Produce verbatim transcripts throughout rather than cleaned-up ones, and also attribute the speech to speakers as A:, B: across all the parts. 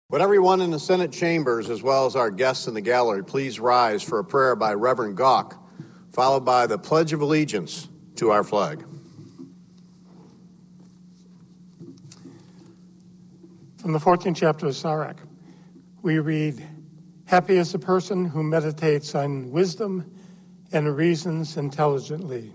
A: Would everyone in the Senate chambers, as well as our guests in the gallery, please rise for a prayer by Reverend Gauck, followed by the Pledge of Allegiance to our flag.
B: From the fourteenth chapter of Sirach, we read, "Happy is the person who meditates on wisdom and reasons intelligently."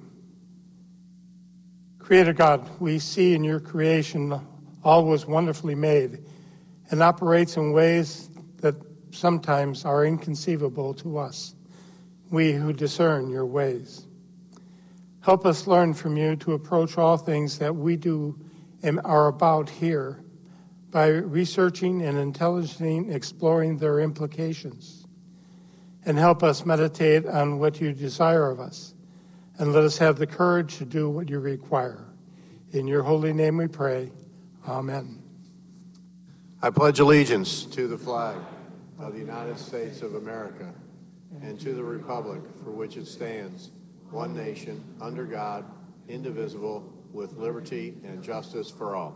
B: Creator God, we see in your creation all was wonderfully made and operates in ways that sometimes are inconceivable to us, we who discern your ways. Help us learn from you to approach all things that we do and are about here by researching and intelligently exploring their implications. And help us meditate on what you desire of us, and let us have the courage to do what you require. In your holy name we pray. Amen.
A: I pledge allegiance to the flag of the United States of America and to the republic for which it stands, one nation, under God, indivisible, with liberty and justice for all.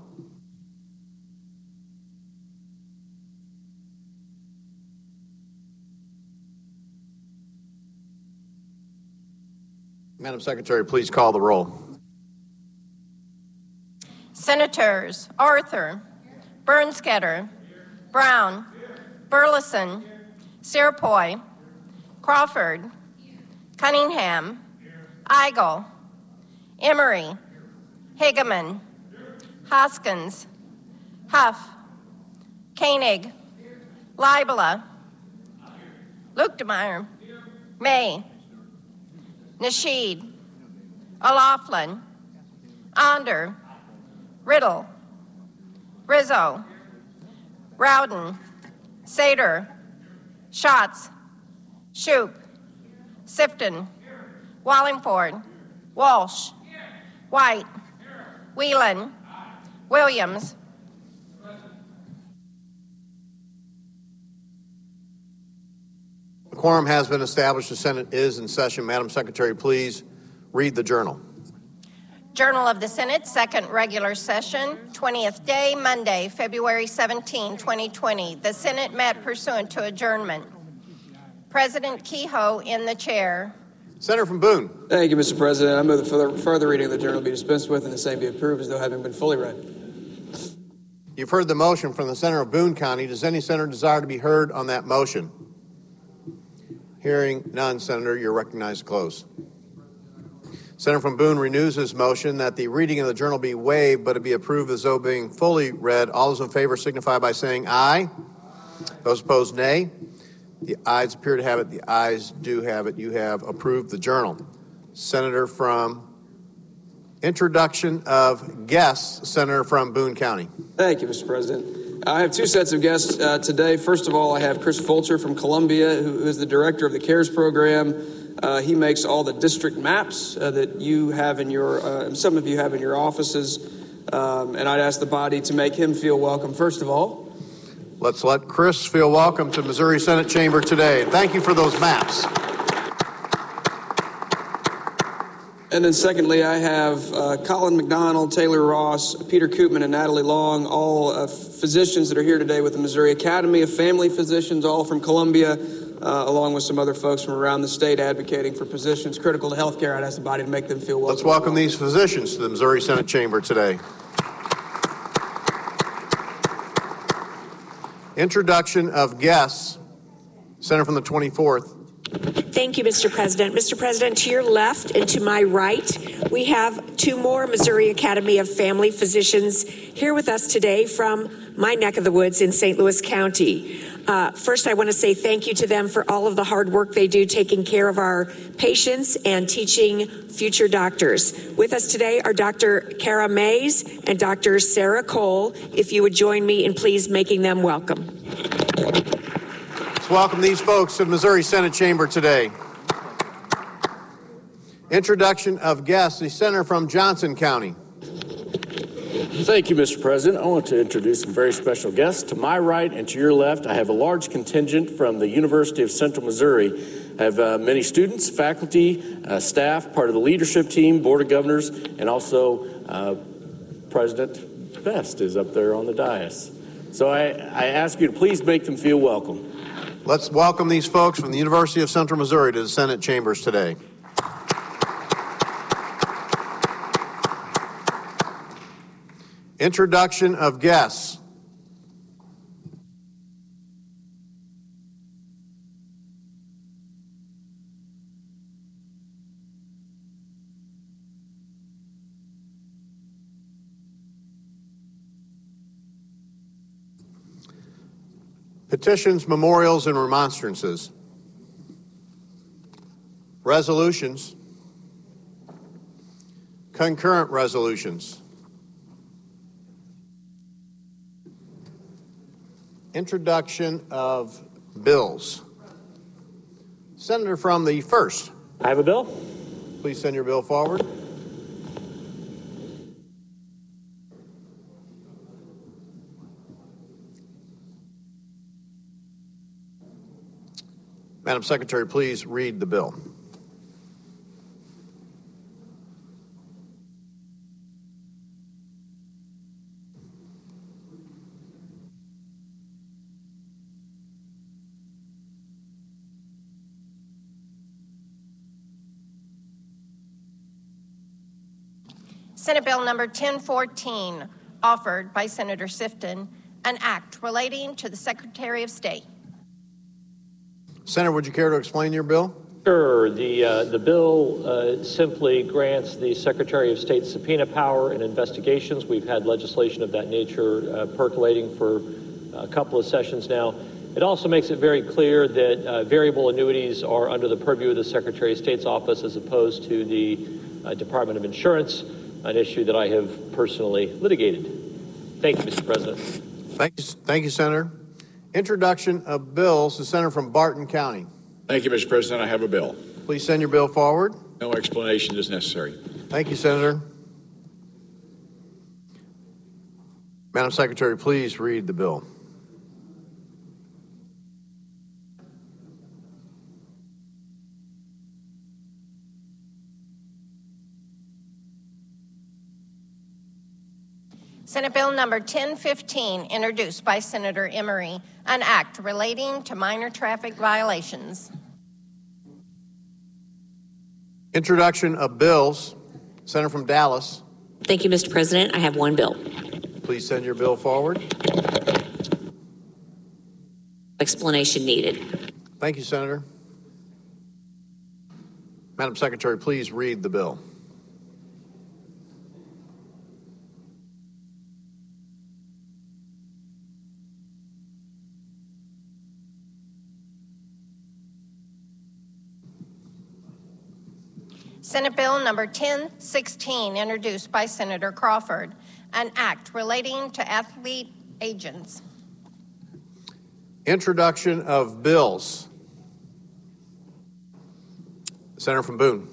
A: Madam Secretary, please call the roll.
C: Senators Arthur, Bernsketter, Brown, Burleson, Searpoy, Crawford, Cunningham, Eigel, Emery, Hageman, Hoskins, Huff, Koenig, Leibler, Luetkemeyer, May, Nasheed, O'Laughlin, Onder, Riddle, Rizzo, Rowden, Sater, Schatz, Shoup, Sifton, Wallingford, Walsh, White, Whelan, Williams.
A: The quorum has been established. The Senate is in session. Madam Secretary, please read the journal.
C: Journal of the Senate, second regular session, twentieth day, Monday, February seventeenth, twenty twenty. The Senate met pursuant to adjournment. President Kehoe in the chair.
A: Senator from Boone.
D: Thank you, Mister President. I move that further, further reading of the journal be dispensed with and the same be approved as though having been fully read.
A: You've heard the motion from the Senator of Boone County. Does any senator desire to be heard on that motion? Hearing none, Senator, you're recognized to close. Senator from Boone renews his motion that the reading of the journal be waived, but it be approved as though being fully read. All those in favor signify by saying aye. Those opposed, nay. The ayes appear to have it. The ayes do have it. You have approved the journal. Senator from introduction of guests, Senator from Boone County.
D: Thank you, Mister President. I have two sets of guests uh, today. First of all, I have Chris Fulcher from Columbia, who is the director of the CARES program. Uh, he makes all the district maps uh, that you have in your, uh, some of you have in your offices. Um, and I'd ask the body to make him feel welcome, first of all.
A: Let's let Chris feel welcome to Missouri Senate Chamber today. Thank you for those maps.
D: And then secondly, I have uh, Colin McDonald, Taylor Ross, Peter Koopman, and Natalie Long, all uh, physicians that are here today with the Missouri Academy of Family Physicians, all from Columbia, uh, along with some other folks from around the state advocating for positions critical to health care. I'd ask the body to make them feel welcome.
A: Let's welcome these physicians to the Missouri Senate Chamber today. Introduction of guests. Senator from the twenty-fourth.
E: Thank you, Mister President. Mister President, to your left and to my right, we have two more Missouri Academy of Family Physicians here with us today from my neck of the woods in Saint Louis County. Uh, first, I want to say thank you to them for all of the hard work they do taking care of our patients and teaching future doctors. With us today are Doctor Kara Mays and Doctor Sarah Cole. If you would join me in please making them welcome.
A: Let's welcome these folks to the Missouri Senate Chamber today. Introduction of guests, the senator from Johnson County.
F: Thank you, Mister President. I want to introduce some very special guests. To my right and to your left, I have a large contingent from the University of Central Missouri. I have uh, many students, faculty, uh, staff, part of the leadership team, Board of Governors, and also uh, President Best is up there on the dais. So I, I ask you to please make them feel welcome.
A: Let's welcome these folks from the University of Central Missouri to the Senate chambers today. Introduction of guests. Petitions, memorials, and remonstrances. Resolutions. Concurrent resolutions. Introduction of bills. Senator from the first.
G: I have a bill.
A: Please send your bill forward. Madam Secretary, please read the bill.
C: Senate Bill number ten fourteen, offered by Senator Sifton, an act relating to the Secretary of State.
A: Senator, would you care to explain your bill?
G: Sure. The, uh, the bill uh, simply grants the Secretary of State subpoena power in investigations. We've had legislation of that nature uh, percolating for a couple of sessions now. It also makes it very clear that uh, variable annuities are under the purview of the Secretary of State's office as opposed to the uh, Department of Insurance, an issue that I have personally litigated. Thank you, Mister President.
A: Thank you, thank you, Senator. Introduction of bills. The senator from Barton County.
H: Thank you, Mister President. I have a bill.
A: Please send your bill forward.
H: No explanation is necessary.
A: Thank you, Senator. Madam Secretary, please read the bill.
C: Senate Bill number ten fifteen, introduced by Senator Emery, an act relating to minor traffic violations.
A: Introduction of bills. Senator from Dallas.
I: Thank you, Mister President. I have one bill.
A: Please send your bill forward.
I: Explanation needed.
A: Thank you, Senator. Madam Secretary, please read the bill.
C: Senate Bill number ten sixteen, introduced by Senator Crawford, an act relating to athlete agents.
A: Introduction of bills. Senator from Boone.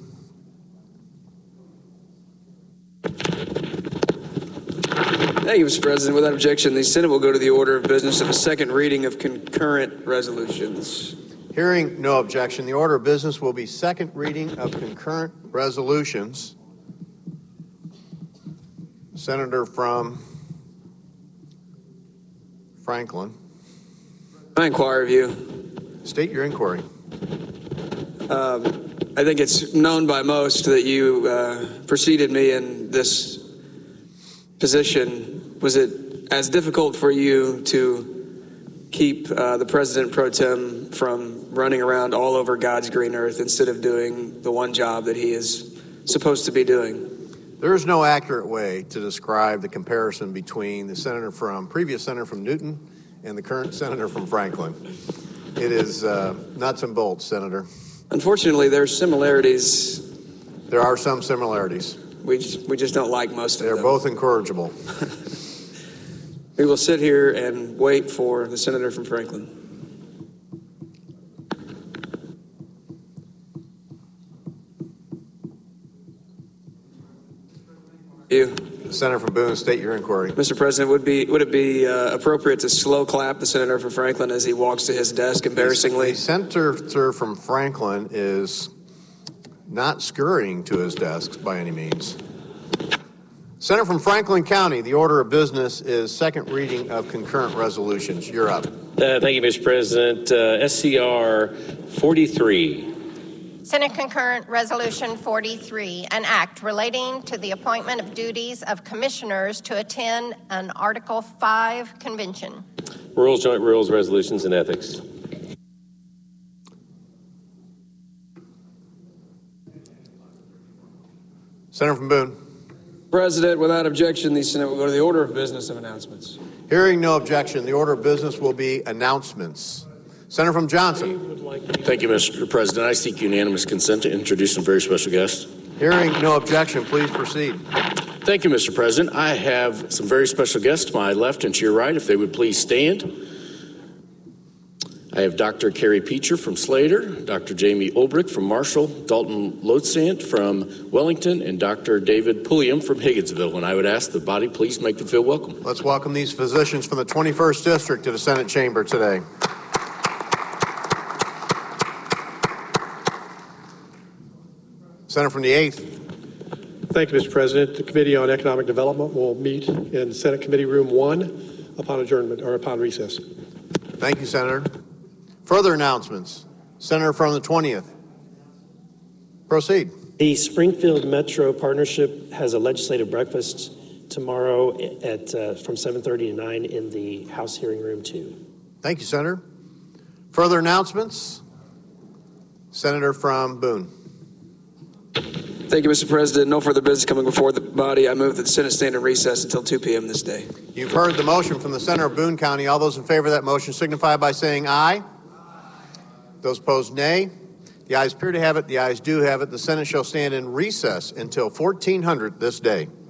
D: Thank you, Mister President. Without objection, the Senate will go to the order of business of a second reading of concurrent resolutions.
A: Hearing no objection, the order of business will be second reading of concurrent resolutions. Senator from Franklin.
D: I inquire of you.
A: State your inquiry.
D: Um, I think it's known by most that you uh, preceded me in this position. Was it as difficult for you to keep uh, the President pro tem from running around all over God's green earth instead of doing the one job that he is supposed to be doing?
A: There is no accurate way to describe the comparison between the senator from, previous senator from Newton and the current senator from Franklin. It is uh, nuts and bolts, Senator.
D: Unfortunately, there are similarities.
A: There are some similarities.
D: We just, we just don't like most of
A: They're
D: them.
A: They're both incorrigible.
D: We will sit here and wait for the senator from Franklin. You.
A: Senator from Boone, state your inquiry.
D: Mister President, would be would it be uh, appropriate to slow clap the senator from Franklin as he walks to his desk embarrassingly?
A: The senator from Franklin is not scurrying to his desk by any means. Senator from Franklin County, the order of business is second reading of concurrent resolutions. You're up.
J: Uh, thank you, Mister President. Uh, S C R forty-three.
C: Senate Concurrent Resolution forty-three, an act relating to the appointment of duties of commissioners to attend an Article five convention.
J: Rules, Joint Rules, Resolutions, and Ethics.
A: Senator from Boone.
D: President, without objection, the Senate will go to the order of business of announcements.
A: Hearing no objection, the order of business will be announcements. Senator from Johnson.
F: Thank you, Mister President. I seek unanimous consent to introduce some very special guests.
A: Hearing no objection, please proceed.
F: Thank you, Mister President. I have some very special guests to my left and to your right, if they would please stand. I have Doctor Carrie Peacher from Slater, Doctor Jamie Olbrich from Marshall, Dalton Lotsant from Wellington, and Doctor David Pulliam from Higginsville. And I would ask the body please make them feel welcome.
A: Let's welcome these physicians from the twenty-first District to the Senate chamber today. Senator from the eighth.
K: Thank you, Mister President. The Committee on Economic Development will meet in Senate Committee Room one upon adjournment or upon recess.
A: Thank you, Senator. Further announcements. Senator from the twentieth. Proceed.
L: The Springfield Metro Partnership has a legislative breakfast tomorrow at uh, from seven thirty to nine in the House Hearing Room two.
A: Thank you, Senator. Further announcements. Senator from Boone.
D: Thank you, Mister President. No further business coming before the body. I move that the Senate stand in recess until two p.m. this day.
A: You've heard the motion from the Senator of Boone County. All those in favor of that motion signify by saying aye. Aye. Those opposed, nay. The ayes appear to have it. The ayes do have it. The Senate shall stand in recess until fourteen hundred this day.